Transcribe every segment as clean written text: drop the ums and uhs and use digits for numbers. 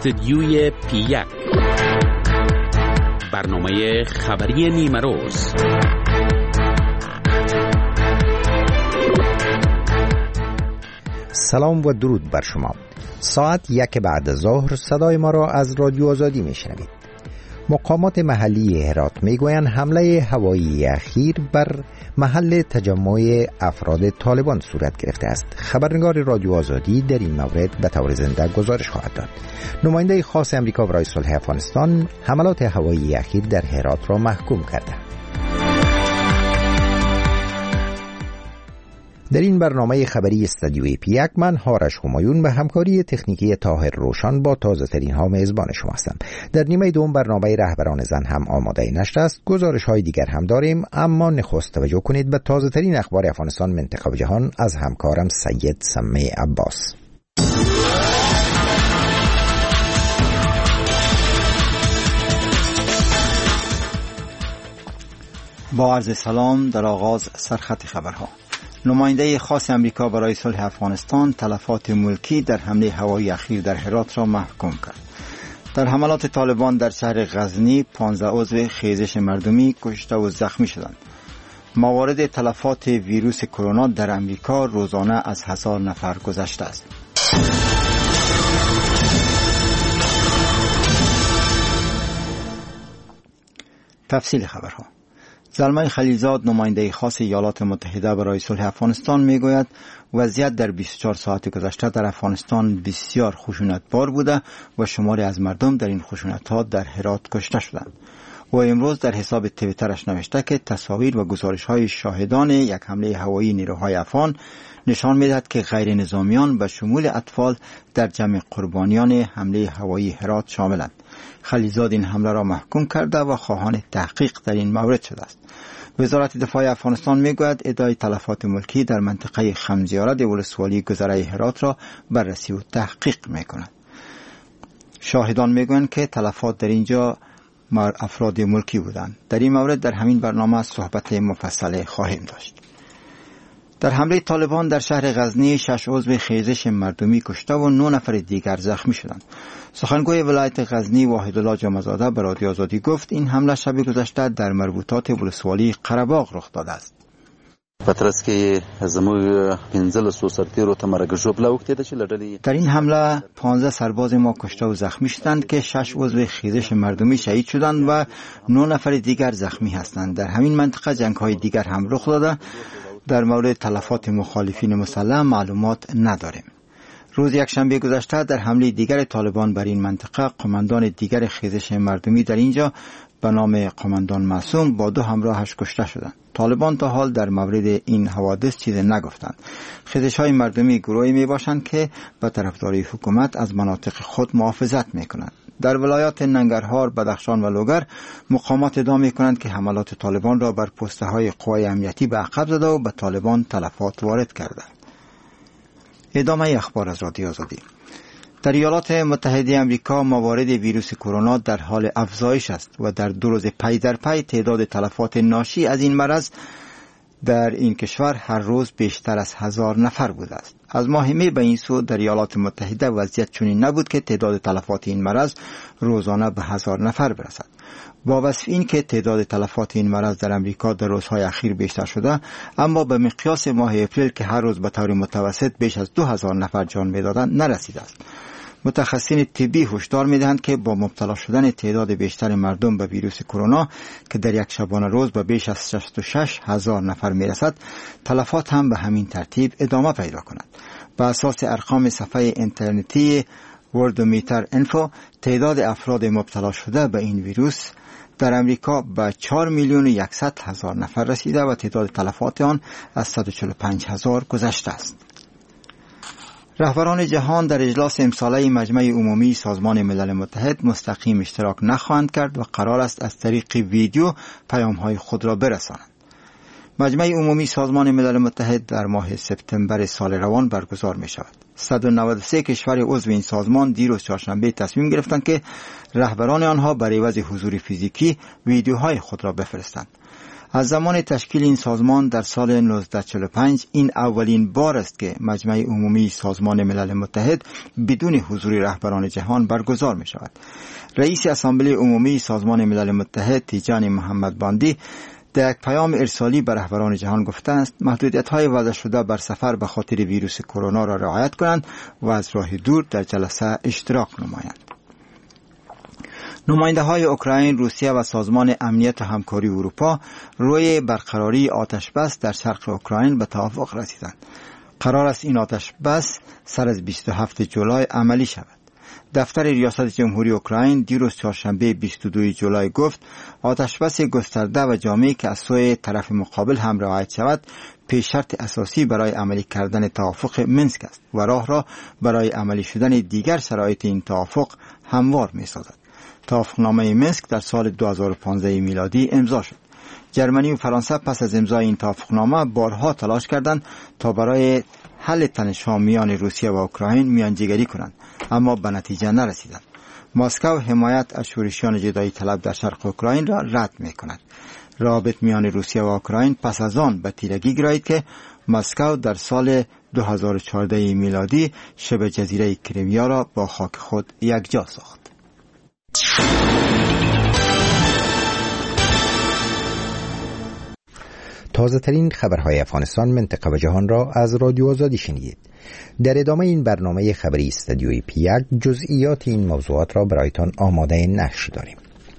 استدیوی پی1 برنامه خبری نیمه روز. سلام و درود بر شما. ساعت 1 بعد ظهر صدای ما را از رادیو آزادی میشنوید. مقامات محلی هرات میگویند حمله هوایی اخیر بر محل تجمع افراد طالبان صورت گرفته است. خبرنگار رادیو آزادی در این مورد به طور زنده گزارش خواهد داد. نماینده خاص امریکا برای صلح افغانستان حملات هوایی اخیر در هرات را محکوم کرده. در این برنامه خبری استدیوی پی1 من هارش همایون به همکاری تکنیکی طاهر روشن با تازه ترین ها میزبان شما هستم. در نیمه دوم برنامه رهبران زن هم آماده نشده است. گزارش های دیگر هم داریم، اما نخست توجه کنید به تازه ترین اخبار افغانستان، منطقه و جهان از همکارم سید سمی عباس. با عرض سلام در آغاز سرخط خبرها. نماینده خاص امریکا برای صلح افغانستان تلفات ملکی در حمله هوایی اخیر در هرات را محکوم کرد. در حملات طالبان در شهر غزنی 15 عضو خیزش مردمی کشته و زخمی شدند. موارد تلفات ویروس کرونا در امریکا روزانه از 1000 نفر گذشته است. تفصیل خبرها. زلمه خلیلزاد نماینده خاص ایالات متحده برای صلح افغانستان میگوید وضعیت در 24 ساعت گذشته در افغانستان بسیار خشونتبار بوده و شماری از مردم در این خشونت‌ها در هرات کشته شدند. و امروز در حساب توییترش نوشته که تصاویر و گزارش‌های شاهدان یک حمله هوایی نیروهای افغان نشان می‌دهد که غیر نظامیان به شمول اطفال در جمع قربانیان حمله هوایی هرات شاملند. خلیلزاد این حمله را محکوم کرده و خواهان تحقیق در این مورد شده است. وزارت دفاع افغانستان میگوید ادعای تلفات ملکی در منطقه خمزیارد ولسوالی گذره هرات را بررسی و تحقیق میکند. شاهدان میگویند که تلفات در اینجا افراد ملکی بودند. در این مورد در همین برنامه صحبت مفصل خواهیم داشت. در حمله طالبان در شهر غزنی 6 عضو خیزش مردمی کشته و 9 نفر دیگر زخمی شدند. سخنگوی ولایت غزنی وحیدالله جمعزاده به رادیو آزادی گفت این حمله شب گذشته در مربوطات ولسوالی قره‌باغ رخ داده است. در این حمله 15 سرباز ما کشته و زخمی شدند که 6 عضو خیزش مردمی شهید شدند و 9 نفر دیگر زخمی هستند. در همین منطقه جنگ‌های دیگر هم رخ داده. در مورد تلفات مخالفین مسلح معلومات نداریم. روز یکشنبه گذشته در حمله دیگر طالبان بر این منطقه قماندان دیگر خیزش مردمی در اینجا به نام قماندان معصوم با 2 همراهش کشته شدند. طالبان تا حال در مورد این حوادث چیزی نگفتند. خیزش‌های مردمی گروهی میباشند که به طرفداری حکومت از مناطق خود محافظت میکنند. در ولایات ننگرهار، بدخشان و لوگر مقامات ادعا می‌کنند که حملات طالبان را بر پست‌های قوای امنیتی به عقب زده و به طالبان تلفات وارد کردند. ادامه اخبار از رادیو آزادی. در ایالات متحده آمریکا موارد ویروس کرونا در حال افزایش است و در 2 روز پی در پی تعداد تلفات ناشی از این مرض در این کشور هر روز بیشتر از 1000 نفر بوده است. از ماه می به این سو در ایالات متحده وضعیت چنین نبود که تعداد تلفات این مرض روزانه به 1000 نفر برسد. با وصف این که تعداد تلفات این مرض در امریکا در روزهای اخیر بیشتر شده، اما به مقیاس ماه اپریل که هر روز به طور متوسط بیش از 2000 نفر جان می‌دادند نرسیده است. متخصصین طبی هشدار می‌دهند که با مبتلا شدن تعداد بیشتر مردم به ویروس کرونا که در یک شبانه روز به بیش از 66000 نفر می‌رسد، تلفات هم به همین ترتیب ادامه پیدا کند. بر اساس ارقام صفحه اینترنتی وردومیتر انفو، تعداد افراد مبتلا شده به این ویروس در امریکا به 4,100,000 نفر رسیده و تعداد تلفات آن از 145,000 گذشته است. رهبران جهان در اجلاس امساله مجمع عمومی سازمان ملل متحد مستقیم اشتراک نخواهند کرد و قرار است از طریق ویدیو پیام‌های خود را برسانند. مجمع عمومی سازمان ملل متحد در ماه سپتامبر سال روان برگزار می شود. 193 کشور عضو این سازمان دیروز چهارشنبه تصمیم گرفتند که رهبران آنها برای عوض حضور فیزیکی ویدیوهای خود را بفرستند. از زمان تشکیل این سازمان در سال 1945 این اولین بار است که مجمع عمومی سازمان ملل متحد بدون حضور رهبران جهان برگزار می شود. رئیس اسامبله عمومی سازمان ملل متحد تیجانی محمد باندی در یک پیام ارسالی به رهبران جهان گفته است محدودیت‌های وضع شده بر سفر به خاطر ویروس کرونا را رعایت کنند و از راه دور در جلسه اشتراک نمایند. نماینده‌های اوکراین، روسیه و سازمان امنیت و همکاری اروپا روی برقراری آتشبس در شرق اوکراین به توافق رسیدند. قرار است این آتشبس سر از 27 جولای عملی شود. دفتر ریاست جمهوری اوکراین دیروز چهارشنبه 22 جولای گفت آتشبس گسترده و جامعی که از سوی طرف مقابل هم رعایت شود پیش شرط اساسی برای عملی کردن توافق منسک است و راه را برای عملی شدن دیگر شرایط این توافق هموار می‌سازد. توافقنامه منسک در سال 2015 میلادی امضا شد. جرمنی و فرانسه پس از امضای این توافقنامه بارها تلاش کردند تا برای حل تنش‌ها میان روسیه و اوکراین میانجیگری کنند، اما به نتیجه نرسیدند. مسکو حمایت از شورشیان جدایی طلب در شرق اوکراین را رد می‌کند. رابط میان روسیه و اوکراین پس از آن به تیرگی گرایید که مسکو در سال 2014 میلادی شبه جزیره کریمیا را با خاک خود یکجا ساخت. تازه ترین خبرهای افغانستان، منطقه و جهان را از رادیو آزادی شنیدید. در ادامه این برنامه خبری استودیوی پیک جزئیات این موضوعات را برایتان آماده نشر داریم.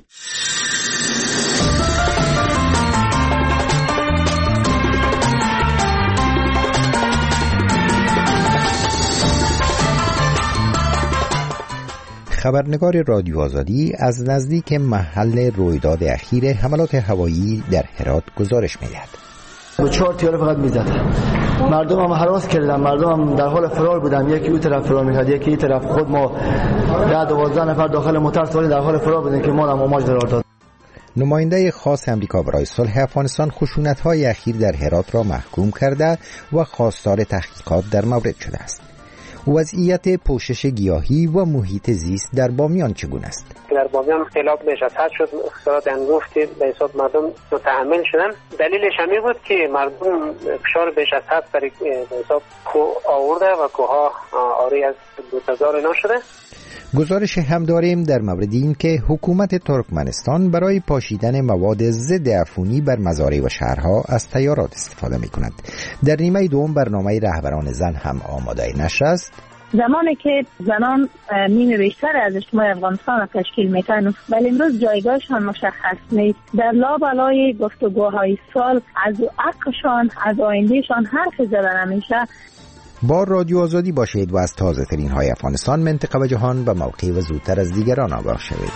خبرنگار رادیو آزادی از نزدیک محل رویداد اخیر حملات هوایی در هرات گزارش می‌دهد. 4 تیاره فقط میزد. مردم هم هراس کردن، مردم هم در حال فرار بودن، یکی اون طرف فرار میکرد، یکی این طرف. خود ما 10-12 نفر داخل موتور سواری در حال فرار بودیم که ما هم آماج قرار داد. نماینده خاص امریکا برای صلح افغانستان خشونت‌های اخیر در هرات را محکوم کرده و خواستار تحقیقات در مورد شده است. وضعیت پوشش گیاهی و محیط زیست در بامیان چگونه است؟ در بامیان خلاب بیش از حد شد، اختلاط انگفتی به حساب مردم متحمل شدن. دلیلش همین بود که مردم فشار بیش از حد برای به حساب کوه آورده و کوه‌ها آری از بوته‌زار نشده. گزارش هم داریم در مورد این که حکومت ترکمنستان برای پاشیدن مواد ضد عفونی بر مزارع و شهرها از طیارات استفاده می کند. در نیمه دوم برنامه رهبران زن هم آماده نشر است. زمانی که زنان نیمه بیشتر از اجتماع افغانستان را تشکیل میکنند ولی امروز جایگاهشان مشخص نیست. در لابلای گفتگوهای سال از حقشان، از آیندهشان حرف زدن نمیشه. با رادیو آزادی باشید و از تازه ترین های افغانستان، منطقه و جهان به موقع و زودتر از دیگران آگاه شوید.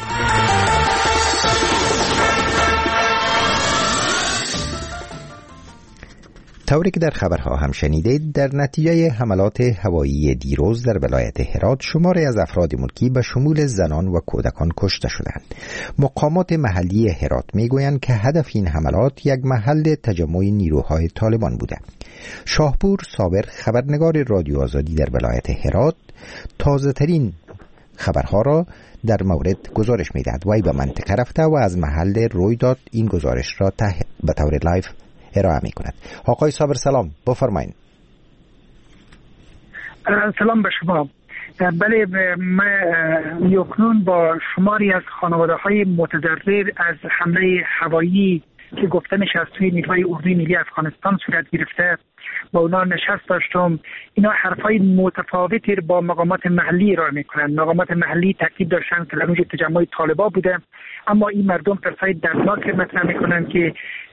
طوری که در خبرها هم شنیدید، در نتیجه حملات هوایی دیروز در ولایت هرات شماری از افراد ملکی به شمول زنان و کودکان کشته شدند. مقامات محلی هرات میگویند که هدف این حملات یک محل تجمع نیروهای طالبان بوده. شاهپور صابر، خبرنگار رادیو آزادی در ولایت هرات، تازه ترین خبرها را در مورد گزارش میدهد. وی به منطقه رفته و از محل رویداد این گزارش را به طور لایو ارائه می کند. آقای صابر سلام، بفرمایید. سلام به شما. بله، من یکنون با شماری از خانواده‌های متضرر از حمله هوایی که گفتنش از توی نیروهای اردوی ملی افغانستان صورت گرفته با اونا نشست داشتم. اینا حرفای متفاوتی با مقامات محلی ارائه میکنن. مقامات محلی تاکید داشتن که لنوج تجمع طالبا بوده، اما این مردم ترسای دردناک مطرح میکنن که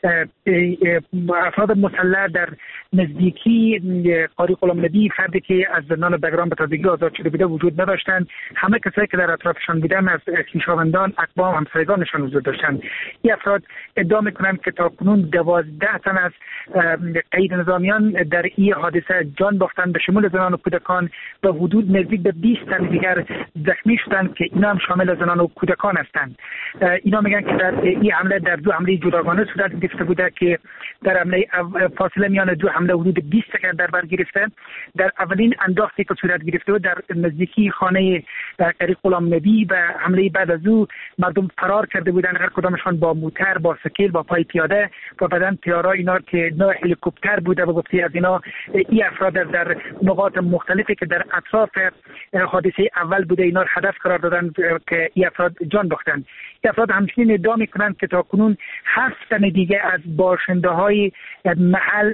افراد مسلح در نزدیکی قاری غلام نبی، فردی که از زندان بگرام به تازگی آزاد شده بوده، وجود نداشتند. همه کسایی که در اطرافشان بودن از خویشاوندان، اقوام، همسایگانشان وجود داشتند. این افراد ادعا میکنند که تاکنون 12 تن از قید نظامیان زنان در این حادثه جان باختند، به شمول زنان و کودکان، و حدود نزدیک به 20 تن دیگر زخمی شدند که اینا هم شامل زنان و کودکان هستند. اینا میگن که در این حمله در دو حمله جداگانه صورت گرفته بوده که در حمله فاصله میان دو حمله حدود 20 دقیقه در بر گرفته. در اولین انداختی که صورت گرفته بود در نزدیکی خانه قری غلام نبی و حمله بعد از او مردم فرار کرده بودند، هر کدامشان با موتر، با سکیل، با پای پیاده و بعدن تیارا اینا که نوع هلیکوپتر بوده و گفتی از اینا این افراد در نقاط مختلفی که در اطراف حادثه اول بوده اینا هدف قرار دادن که این افراد جان باختند. این افراد همچنین ادعا میکنند که تا کنون 7 تن دیگه از باشنده های محل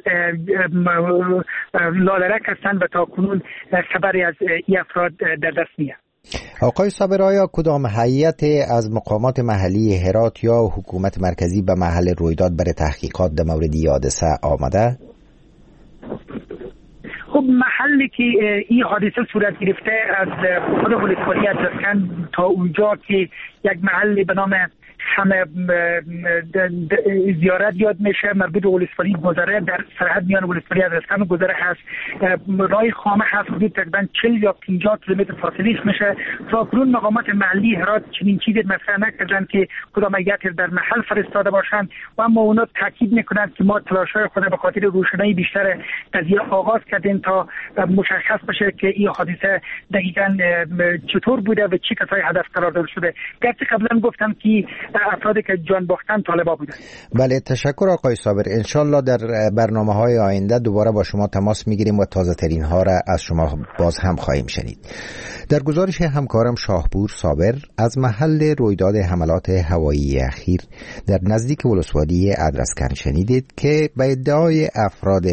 لادرک هستند و تا کنون خبری از این افراد در دست نیست. آقای صابر، آیا کدام هیئت از مقامات محلی هرات یا حکومت مرکزی به محل رویداد برای تحقیقات در مورد این حادثه آمده؟ خب محلی که این حادثه صورت گرفته از خود ولسوالی ادرسکن تا اونجا که یک محل به نام همه زیارت یاد میشه، مربوط به ولسوالی گذره، در سرحد میان ولسوالی ادرسکن گذره هست، راه خامه هست، حدود تقریبا 40 یا 50 کیلومتر فاصلهش میشه. تا کنون مقامات محلی هرات چنین چیزی مطرح نکردن که کدام هیئت در محل فرستاده باشند و اما اونا تاکید میکنند که ما تلاش‌های خود به خاطر روشنایی بیشتر قضیه آغاز کردیم تا مشخص بشه که این حادثه دقیقاً چطور بوده و چه کسایی هدف قرار داده شده. گرچه قبلا گفتم که افرادی که جان باختن طالبا بودن. بله، تشکر آقای صابر. انشالله در برنامه‌های آینده دوباره با شما تماس میگیریم و تازه ترین ها را از شما باز هم خواهیم شنید. در گزارش همکارم شاهپور صابر از محل رویداد حملات هوایی اخیر در نزدیک ولسوالی ادرسکن شنیدید که به ادعای افراد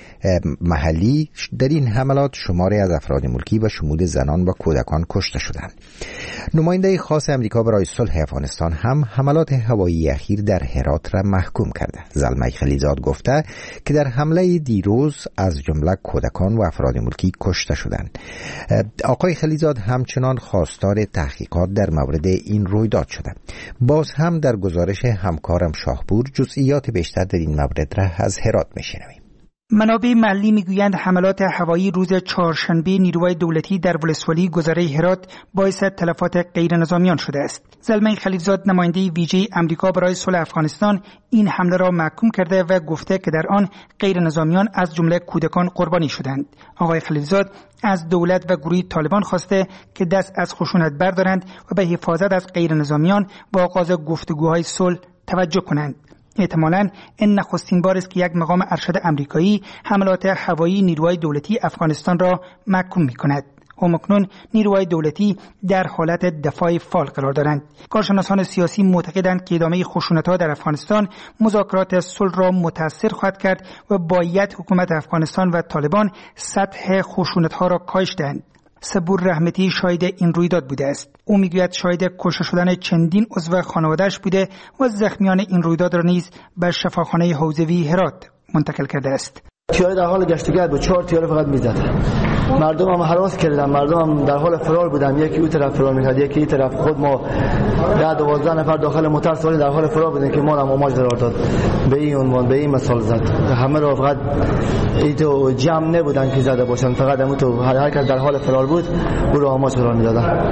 محلی در این حملات شماری از افراد ملکی و شمول زنان و کودکان کشته شدند. نماینده خاص امریکا برای صلح افغانستان هم حملات هوایی اخیر در هرات را محکوم کرده. زلمه خلیزاد گفته که در حمله دیروز از جمله کودکان و افراد ملکی کشته شدند. آقای خلیزاد همچنان خواستار تحقیقات در مورد این رویداد شده. باز هم در گزارش همکارم شاهپور جزئیات بیشتر در این مورد را از هرات میشنویم. منابع محلی میگویند حملات هوایی روز چهارشنبه نیروهای دولتی در ولسوالی گذره هرات باعث تلفات غیر نظامیان شده است. زلمه خلیلزاد نماینده ویژه امریکا برای صلح افغانستان این حمله را محکوم کرده و گفته که در آن غیر نظامیان از جمله کودکان قربانی شدند. آقای خلیلزاد از دولت و گروه طالبان خواسته که دست از خشونت بردارند و به حفاظت از غیر نظامیان با آغاز گفتگوهای صلح توجه کنند. احتمالاً این نخستین بار است که یک مقام ارشد امریکایی حملات هوایی نیروهای دولتی افغانستان را محکوم می‌کند. همکنون نیروهای دولتی در حالت دفاع فعال قرار دارند. کارشناسان سیاسی معتقدند که ادامه خشونت‌ها در افغانستان مذاکرات صلح را متأثر خواهد کرد و باید حکومت افغانستان و طالبان سطح خشونت‌ها را کاهش دهند. صبور رحمتی شاهد این رویداد بوده است. او میگوید شاهد کشته شدن چندین عضو خانواده‌اش بوده و زخمیان این رویداد را نیز به شفاخانه حوزوی هرات منتقل کرده است. تیاره در حال گشتگرد بود، 4 تیاره فقط میزد. مردم هم هراس کردن، مردم هم در حال فرار بودن، یکی اون طرف فرار میکرد، یکی این طرف. خود ما 10-12 نفر داخل موتر سواری در حال فرار بودیم که ما هم اوماج قرار داد به این عنوان، به این مثال زد. همه را فقط ایتو جمع نبودن که زده باشن، فقط همون تو هر کس در حال فرار بود او را اوماج قرار میدادن.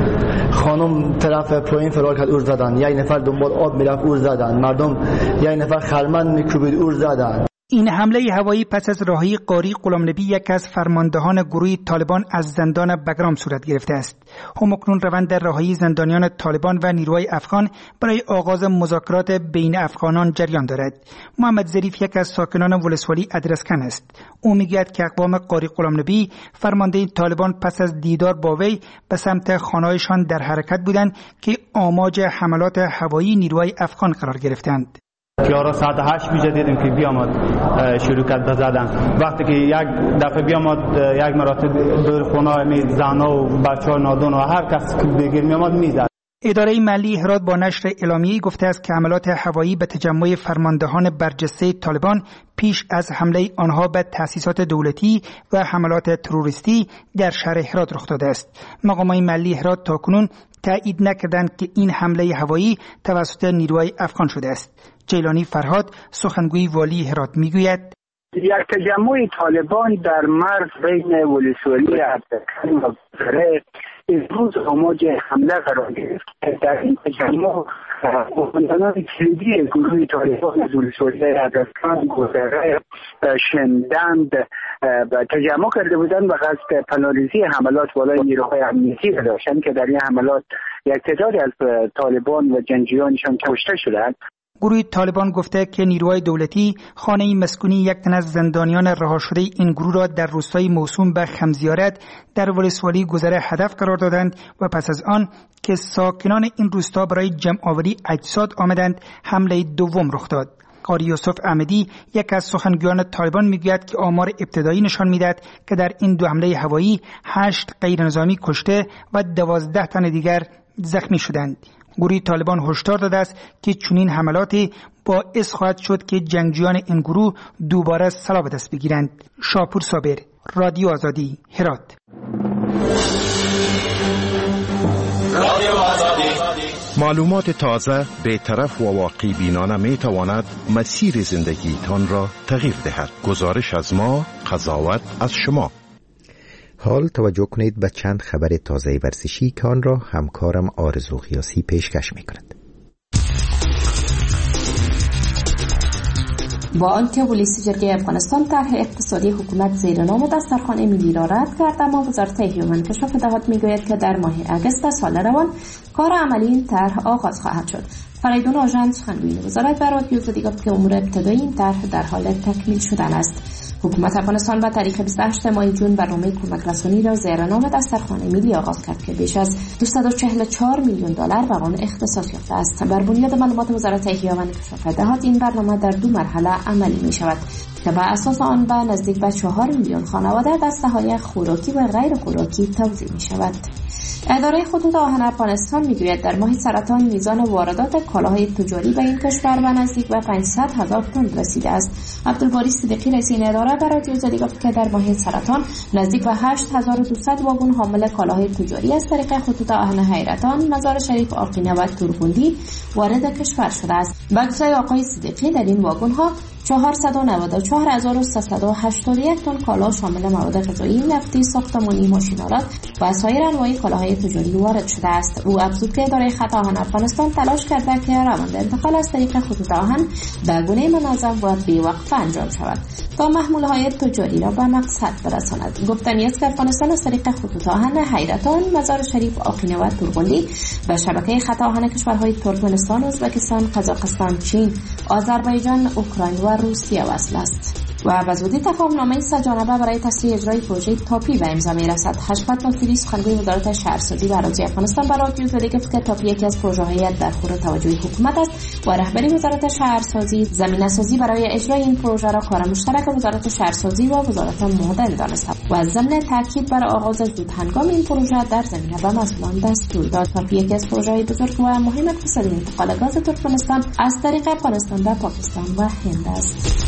خانم طرف پایین فرار کرد، اور زدن. یک نفر دنبال آب میرفت، اور زدن. مردم یک نفر خرمن میکوبید، اور زدن. این حمله هوایی پس از رهایی قاری غلام نبی یک از فرماندهان گروه طالبان از زندان بگرام صورت گرفته است. همکنون روند رهایی زندانیان طالبان و نیروهای افغان برای آغاز مذاکرات بین افغانان جریان دارد. محمد ظریف یک از ساکنان ولسوالی ادرسکن است. او میگوید که اقوام قاری غلام نبی فرمانده طالبان پس از دیدار با وی به سمت خانه‌هایشان در حرکت بودند که آماج حملات هوایی نیروهای افغان قرار گرفتند. یارا ساعت 8 میشه دیدیم که بیامد شروع کرد بزدن. وقتی که یک دفعه بیامد یک مراتب دور خونه می زنا و بچه‌ها نادون و هر کس که بگیر میامد میزد. اداره ملی هرات با نشر اعلامیه‌ای گفته است که حملات هوایی به تجمع فرماندهان برجسته طالبان پیش از حمله آنها به تأسیسات دولتی و حملات تروریستی در شهر هرات رخ داده است. مقامات ملی هرات تاکنون تایید نکردند که این حمله هوایی توسط نیروهای افغان شده است. جیلانی فرهاد سخنگوی والی هرات میگوید یک تجمع طالبان در مرز بین ولسوالی عبدالکریم و گذره امروز آماج حمله قرار گرفت. در این تجمع قماندانان کلیدی گروه طالبان از ولسوالی عبدالکریم گذره شندند و تجمع کرده بودند و قصد پناه‌ریزی حملات بالای نیروهای امنیتی را داشتند که در این حملات یک تعدادی از طالبان و جنگجویانشان کشته شدند. گروه طالبان گفته که نیروهای دولتی خانه مسکونی یک تن از زندانیان رها شده این گروه را در روستای موسوم به خمزیارت در ولسوالی گذره هدف قرار دادند و پس از آن که ساکنان این روستا برای جمع آوری اجساد آمدند حمله دوم رخ داد. قاری یوسف احمدی یک از سخنگویان طالبان میگوید که آمار ابتدایی نشان میدهد که در این دو حمله هوایی 8 غیرنظامی کشته و 12 تن دیگر زخمی شدند. گروه طالبان هشدار داده است که چنین حملاتی باعث خواهد شد که جنگجویان این گروه دوباره سلاح به دست بگیرند. شاپور صابر، رادیو آزادی، هرات. معلومات تازه، بی‌طرف و واقعی بینانه می تواند مسیر زندگیتان را تغییر دهد. گزارش از ما، قضاوت از شما. حال توجه کنید به چند خبر تازه ورزشی که آن را همکارم آرزو قیاسی پیشکش می‌کند. با آنکه پلیس جرگه افغانستان طرح اقتصادی حکومت زیر نام دسترخوان ملی را رد کرد، اما وزارت احیا و انکشاف دهات میگوید که در ماه اگست سال روان کار عملی این طرح آغاز خواهد شد. فریدون آژند سخنگوی وزارت بر رادیو آزادی گفت که امور ابتدایی این طرح در حال تکمیل شدن است. حکومت افغانستان با تاریخ 28 ماه جون برنامه کمک رسانی را زیر نام دسترخوان ملی آغاز کرد که بیش از 244 میلیون دلار به آن اختصاص یافته است. بر بنیاد معلومات وزارت احیا و انکشاف دهات این برنامه در 2 مرحله عملی می شود که بر اساس آن به نزدیک به 4 میلیون خانواده دسته‌های خوراکی و غیر خوراکی توزیع می شود. اداره خطوط آهن افغانستان میگوید در ماه سرطان میزان واردات کالاهای تجاری به این کشور به نزدیک به 500,000 تن رسیده است. عبدالباری صدیقی رئیس این اداره بر رادیو آزادی گفت که در ماه سرطان نزدیک به 8200 واگن حامل کالاهای تجاری از طریق خطوط آهن حیرتان، مزار شریف، آقینه و تورغوندی وارد کشور شده است. به گفته آقای صدیقی در این واگن ها 494,381 تن کالا شامل مواد غذایی، نفتی، ساختمانی، ماشین‌آلات و سایر انواع کالاهای تجاری وارد شده است. او افزود که اداره خط آهن افغانستان تلاش کرده که روند انتقال از طریق خطوط آهن به گونه منظم و بی‌وقفه انجام شود تا محمول‌های تجاری را به مقصد برساند. گفتنی است که افغانستان از طریق خطوط آهن حیرتان، مزار شریف، آقینه و تورغوندی به شبکه خط آهن کشورهای ترکمنستان، ازبکستان، قزاقستان، چین، آذربایجان، اوکراین و روسیه وصل است. و به زودی تفاهم‌نامه سه‌جانبه برای تسریع اجرای پروژه تاپی به امضا می‌رسد. حشمت ناصری سخنگوی وزارت شهرسازی و اراضی افغانستان بر رادیو آزادی گفت که تاپی یکی از پروژه‌های در خور توجه حکومت است و رهبری وزارت شهرسازی زمینه‌سازی برای اجرای این پروژه را کار مشترک وزارت شهرسازی و وزارت معدن دانست و ضمن تاکید بر آغاز زود هنگام این پروژه در زمینه به مسئولان دستور داد. تاپی یکی از پروژه‌های بزرگ و مهم اقتصادی انتقال گاز ترکمنستان از طریق افغانستان به پاکستان و هند است.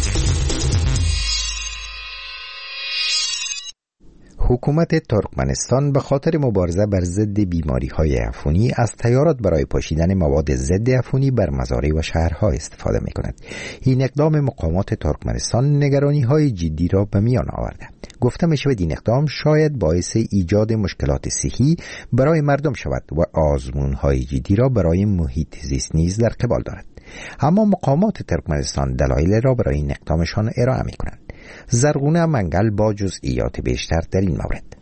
حکومت ترکمنستان به خاطر مبارزه بر ضد بیماری‌های عفونی از طیارات برای پاشیدن مواد ضد عفونی بر مزارع و شهرها استفاده می‌کند. این اقدام مقامات ترکمنستان نگرانی‌های جدی را به میان آورده. گفته می‌شود این اقدام شاید باعث ایجاد مشکلات صحی برای مردم شود و آزمون‌های جدی را برای محیط زیست نیز در قبال دارد. اما مقامات ترکمنستان دلایل را برای این اقدامشان ارائه می‌کنند. زرغونه منگل با جزئیات بیشتر در این مورد.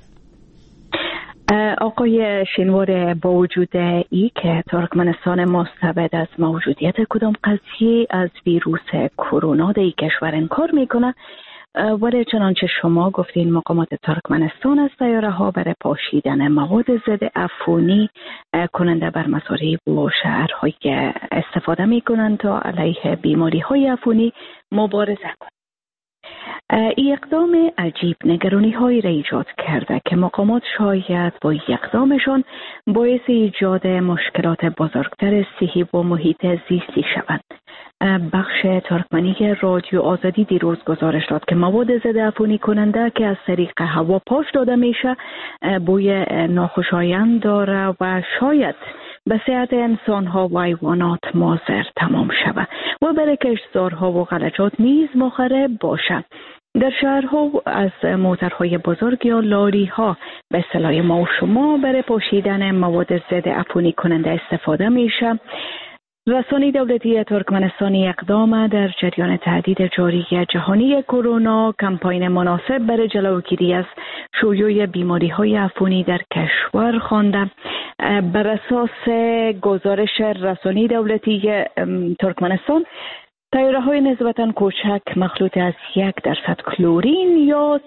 آقای شینوار، با وجود ای که ترکمنستان مستبد از موجودیت کدام قضیه از ویروس کرونا در کشور انکار میکنه، ولی چنانچه شما گفتین مقامات ترکمنستان از طیاره ها برای پاشیدن مواد ضد عفونی کننده بر مزارع و شهرهایی که استفاده میکنند تا علیه بیماری های عفونی مبارزه کنند. این اقدام عجیب نگرانی هایی را ایجاد کرده که مقامات شاید با اقدامشان باعث ایجاد مشکلات بزرگتر صحی و محیط زیستی شوند. بخش ترکمنی رادیو آزادی دیروز گزارش داد که مواد ضد عفونی کننده که از طریق هوا پاش داده میشه بوی ناخوشایند داره و شاید به صحت انسانها و حیوانات مضر تمام شود و برای کشتزارها و غلجات نیز مخرب باشد. در شهرها از موترهای بزرگ یا لاری ها به اصطلاح ما و شما برای پوشیدن مواد ضد عفونی کننده استفاده میشه. رسانه دولتی ترکمنستانی اقدام در جریان تهدید جاری جهانی کرونا کمپاین مناسب برای جلوگیری از شیوع بیماری‌های عفونی در کشور خوانده. بر اساس گزارش رسانه دولتی ترکمنستان، طیاره‌های نسبتاً کوچک مخلوط از 1% کلورین یا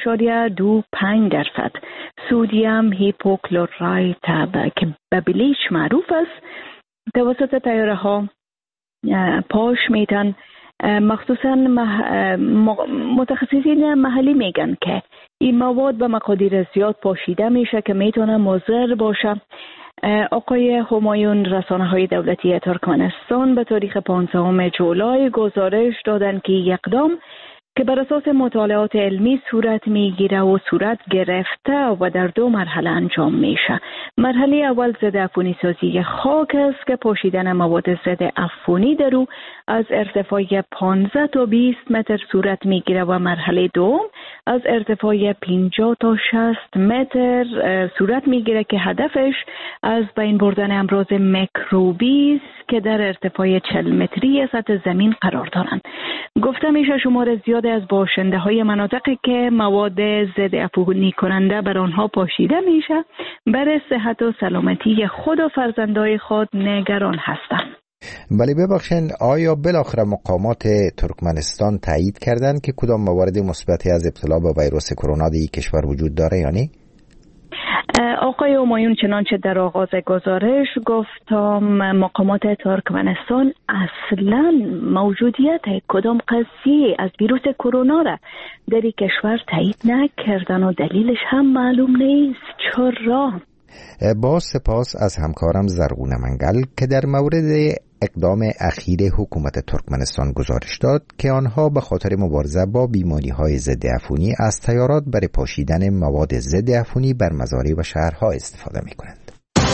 0.25% سودیم هیپوکلوراید که به بلیچ معروف است توسط طیاره ها پاش میتن. مخصوصا متخصصین محلی میگن که این مواد به مقادیر زیاد پاشیده میشه که میتونه مضر باشه. آقای همایون رسانه های دولتی ترکمنستان به تاریخ 15 جولای گزارش دادن که اقدام که بر اساس مطالعات علمی صورت میگیره و صورت گرفته و در 2 مرحله انجام میشه. مرحله اول ضد عفونی سازی خاک است که پوشیدن مواد ضد عفونی در او از ارتفاع 15 تا 20 متر صورت میگیره و مرحله دوم از ارتفاع 50 تا 60 متر صورت میگیره که هدفش از بین بردن امراض میکروبی است که در ارتفاع 40 متری سطح زمین قرار دارند. گفته میشه شمار زیاد از باشنده های مناطقی که مواد ضد عفونی کننده بر آنها پاشیده میشه برای صحت و سلامتی خود و فرزندای خود نگران هستند. بله ببخشید، آیا بالاخره مقامات ترکمنستان تایید کردند که کدام موارد مثبتی از ابتلا به ویروس کرونا در کشور وجود داره یا نه؟ آقای همایون چنانچه در آغاز گزارش گفتم مقامات ترکمنستان اصلا موجودیت کدام قضیه از ویروس کرونا را در کشور تایید نکردن و دلیلش هم معلوم نیست. چرا؟ با سپاس از همکارم زرغونه منگل که در مورد اقدام اخیر حکومت ترکمنستان گزارش داد که آنها به خاطر مبارزه با بیماری‌های ضد عفونی از طیارات برای پاشیدن مواد ضد عفونی بر مزارع و شهرها استفاده می‌کنند.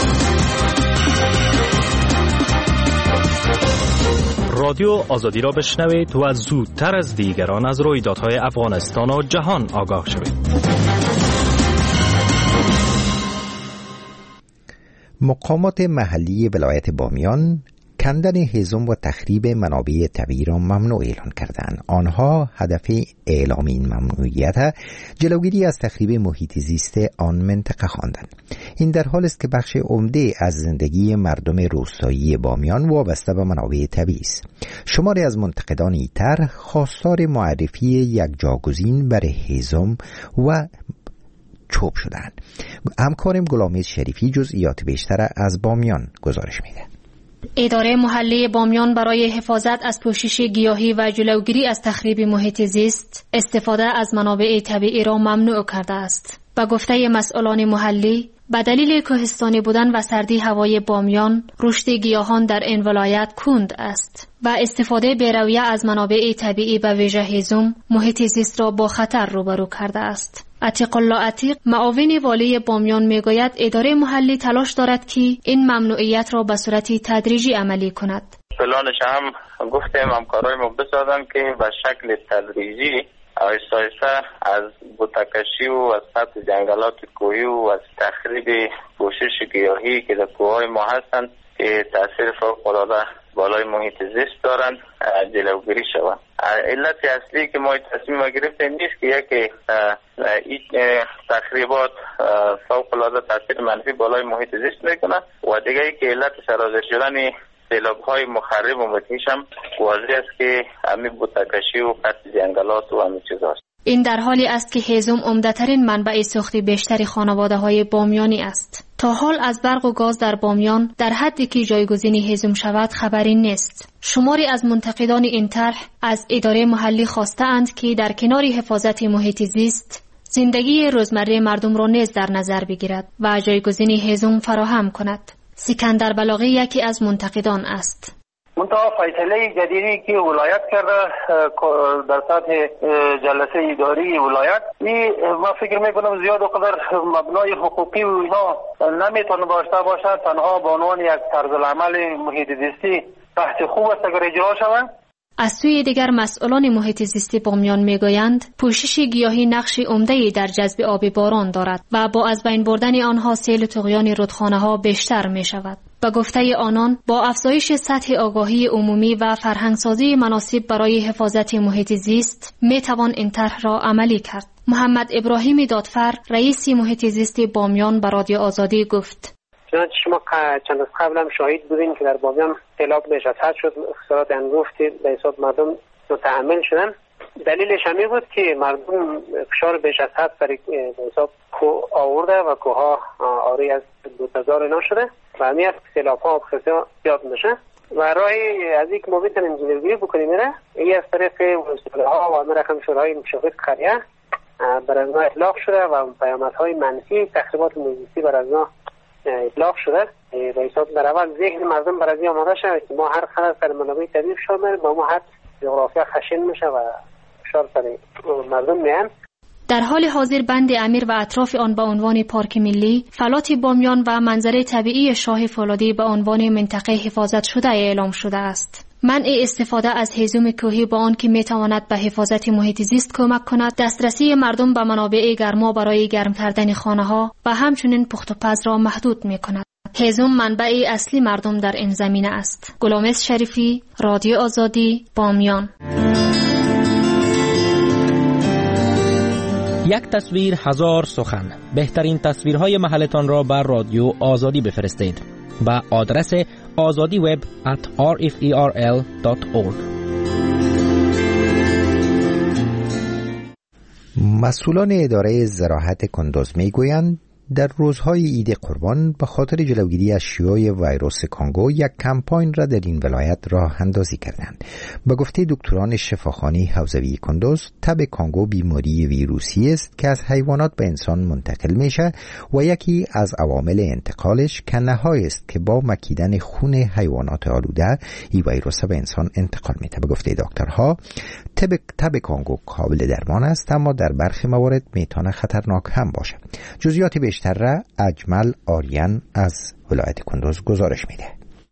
رادیو آزادی را بشنوید و زودتر از دیگران از رویدادهای افغانستان و جهان آگاه شوید. مقامات محلی ولایت بامیان کندن هیزم و تخریب منابع طبیعی را ممنوع اعلان کردند. آنها هدف اعلام این ممنوعیت جلوگیری از تخریب محیط زیست آن منطقه خواندند. این در حالی است که بخش عمده از زندگی مردم روستایی بامیان وابسته به منابع طبیعی است. شماری از منتقدان این طرح خواستار معرفی یک جاگزین برای هیزم و چوب شدند. همکارم غلامید شریفی جزئیات بیشتر از بامیان گزارش میده. اداره محلی بامیان برای حفاظت از پوشش گیاهی و جلوگیری از تخریب محیط زیست استفاده از منابع طبیعی را ممنوع کرده است. با گفته مسئولان محلی به دلیل کوهستانی بودن و سردی هوای بامیان رشد گیاهان در این ولایت کند است و استفاده بی‌رویه از منابع طبیعی به ویژه هیزم محیط زیست را با خطر روبرو کرده است. عتیق الله عتیق معاون والی بامیان میگوید اداره محلی تلاش دارد که این ممنوعیت را به صورت تدریجی عملی کند. پلانش هم گفتیم همکارای ما بسازن که به شکل تدریجی آیسته از بوتکشی و از سطح جنگلات کوهی و از تخریب پوشش گیاهی که در کوههای ما هستند که تاثیر فوق‌العاده بالای محیط زیست دارند جلوگیری شود. علت اصلی که ما تصمیم گرفتیم نیست که یکی این تخریبات فوق‌العاده تاثیر منفی بالای محیط زیست میکنه و دیگه ای که علت سرازیر شدن سیلاب‌های مخرب و مدهش هم واضح است که همین بوتکشی و قطع جنگلات و همین چیزاست. این در حالی است که هیزم عمده‌ترین منبع سوخت بیشتر خانواده‌های بامیانی است. تا حال از برق و گاز در بامیان در حدی که جایگزین هیزم شود خبری نیست. شماری از منتقدان این طرح از اداره محلی خواسته‌اند که در کنار حفاظت محیط زیست زندگی روزمره مردم را نیز در نظر بگیرد و جایگزین هیزم فراهم کند. سکندر بلاغی یکی از منتقدان است. منتها فیصله جدیدی که ولایت کرده در سطح جلسه اداری ولایت، این ما فکر میکنم زیاد و قدر مبنای حقوقی و اینا نمیتونه باشه، تنها به عنوان یک طرز العمل محیط زیستی بحث خوب است اگر اجرا شود. از سوی دیگر مسئولان محیط زیستی بامیان میگویند پوشش گیاهی نقش عمده‌ای در جذب آب باران دارد و با از بین بردن آنها سیل و طغیان رودخانه‌ها بیشتر می شود. به گفته آنان با افزایش سطح آگاهی عمومی و فرهنگسازی مناسب برای حفاظت محیط زیست می توان این طرح را عملی کرد. محمد ابراهیم دادفر رئیس محیط زیست بامیان به رادیو آزادی گفت: چنانچه شما چند از قبل هم شاهد بودین که در بامیان سیلاب بیش از حد شد، خسارات انگفتی به حساب مردم متحمل شدن. دلیلش همی بود که مردم فشار بیش از حد سر به حساب کوه آورده و کوهها آری از بوتزار نشده و همی از سیلاب ها و خسارات زیاد میشه و راهی از یک ما میتونیم جلوگیری بکنیم این از طریق وسیله ها و همه رقم شورای مشاورت قریه بر از ما اطلاق شده و پیامدهای منفی تخریبات محیطی بر از ما اطلاق شده. به حساب در اول ذهن مردم برای آماده شده که ما هر خلل سر منابع طبیعی فشار میره با ما حد جغرافیا خشن میشه و فشار سر مردم میان. در حال حاضر بند امیر و اطراف آن به عنوان پارک ملی، فلات بامیان و منظره طبیعی شاه فولادی به عنوان منطقه حفاظت شده اعلام شده است. منع استفاده از هیزم کوهی با آن که میتواند به حفاظت محیط زیست کمک کند، دسترسی مردم به منابع گرما برای گرم کردن خانه ها و همچنین پخت و پز را محدود میکند. هیزم منبع اصلی مردم در این زمینه است. گلامس شریفی، رادیو آزادی، بامیان. یک تصویر هزار سخن. بهترین تصویرهای محلتان را بر رادیو آزادی بفرستید با آدرس azadiweb@rferl.org. مسئولان اداره زراعت کندوز میگویند در روزهای عید قربان به خاطر جلوگیری از شیوع ویروس کانگو یک کمپاین را در این ولایت راه اندازی کردند. به گفته دکتران شفاخانه حوزوی کندوز، تب کانگو بیماری ویروسی است که از حیوانات به انسان منتقل میشه و یکی از عوامل انتقالش کنه‌هایی است که با مکیدن خون حیوانات آلوده این ویروس به انسان انتقال میده. به گفته دکترها تب کانگو قابل درمان است، اما در برخی موارد میتونه خطرناک هم باشه. جزئیات بیشتر را اجمل آریان از ولایت کندوز گزارش میده.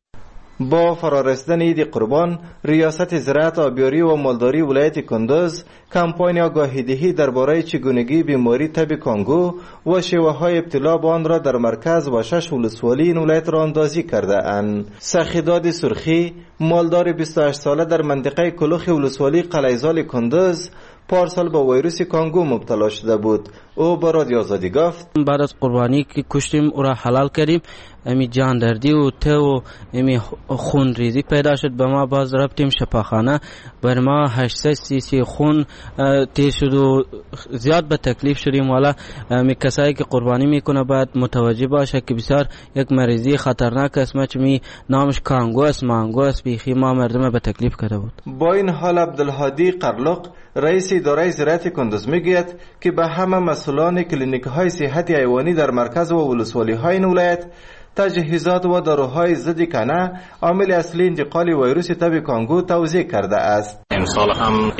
با فرارسیدن عید قربان، ریاست زراعت، آبیاری و مالداری ولایت کندوز کمپاین آگاهی‌دهی درباره چگونگی بیماری تب کانگو و شیوه‌های ابتلا به آن را در مرکز و 6 ولسوالی این ولایت را اندازی کرده اند. سخیداد سرخی، مالدار 28 ساله در منطقه کلوخ ولسوالی قلعه‌زال کندوز، پارسال با ویروس کانگو مبتلا شده بود. او با رادیو آزادی گفت: بعد از قربانی که کشتیم او را حلال کردیم، امی جان دردی و ته و امی خون ریزی پیدا شد. به ما باز رفتیم شفاخانه، بر ما 800 cc خون تیز شد و زیاد به تکلیف شدیم. والا می کسایی که قربانی میکنه باید متوجه باشه که بسیار یک مریضی خطرناک است، می نامش کانگو است، مانگو است. بیخی ما مردم به تکلیف کرده بود. با این حال عبدالهادی قرلق رئیس اداره زراعت کندوز میگوید که به همه مسئولان کلینیک‌های صحت حیوانی در مرکز و ولسوالی‌های این ولایت تجهیزات و داروهای ضد کنه عامل اصلی انتقال ویروس تب کانگو توزیع کرده است. امسال هم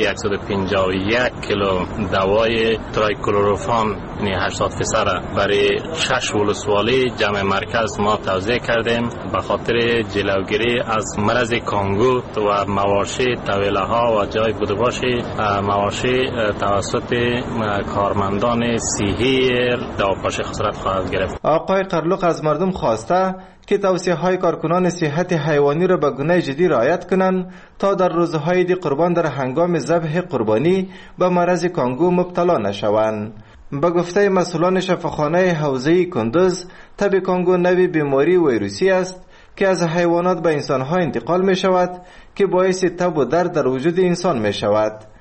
151 کیلو دوای ترایکلوروفان یعنی 80% برای 6 ولسوالی جمع مرکز ما توزیع کردیم به خاطر جلوگیری از مرض کانگو و مواشی طویله ها و جای بوده باشه مواشی توسط کارمندان صحی دواپاشی خسارت خواهد گرفت. آقای قرلق از مردم خواسته که توصیه های کارکنان صحت حیوانی را به گونه جدی رعایت کنند تا در روزهای عید قربان در هنگام ذبح قربانی به مرض کانگو مبتلا نشوند. به گفته مسئولان شفاخانه حوزه کندوز، تب کانگو نوعی بیماری ویروسی است که از حیوانات به انسانها انتقال می شود که باعث تب و درد در وجود انسان می شود.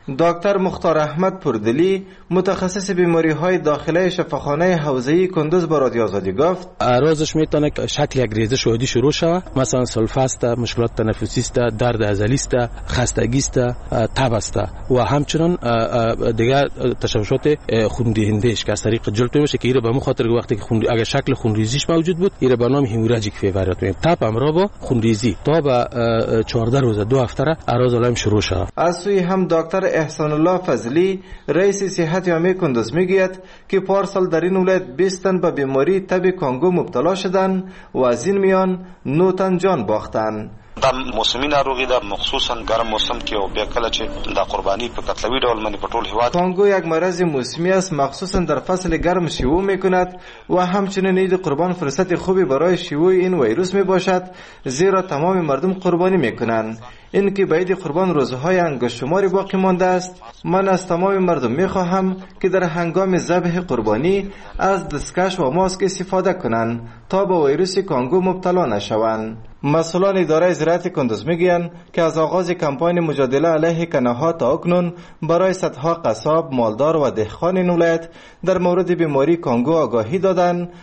دکتر مختار احمد پردلی متخصص بیماری های داخله شفاخانه حوزه‌ای کندوز با رادیو آزادی گفت اعراضش میتونه شکل یک ریزش عادی شروع شود، مثلا سلفه است، مشکلات تنفسی است، درد عضلی است، خستگی است، تب است و همچنین دیگر تشوشات خونریزیش که از طریق جلد میشه که ایره به مو خاطر وقتی که اگر شکل خونریزیش موجود بود ایره به نام هیموراژیک فیور میاد. تب همراه با خونریزی تا به 14 روز 2 هفته اعراض علائم شروع شود. از سوی هم دکتر احسان الله فضلی رئیس صحت عامه کندوز میگوید که پارسال در این ولایت 20 تن به بیماری تب کانگو مبتلا شدند و از این میان 9 تن جان باختند. دا موسمي ناروغي ده مخصوصا ګرم موسم کې او بیا کله چې د قرباني په قتلوي ډول باندې په ټول هیواد کانگو یک مرض موسمی است، مخصوصا در فصل گرم شیوع میکند و همچنین عید قربان فرصت خوبی برای شیوع این ویروس می باشد، زیرا تمام مردم قربانی میکنند. این که به عید قربان روزهای انگشت شماری باقی مانده است، من از تمام مردم میخواهم که در هنگام ذبح قربانی از دستکش و ماسک استفاده کنند تا به ویروس کانگو مبتلا نشوند. مسئولان اداره زراعت کندوز میگویند که از آغاز کمپاین مجادله علیه کنه‌ها تا اکنون برای صدها قصاب، مالدار و دهقان این ولایت در مورد بیماری کانگو آگاهی دادند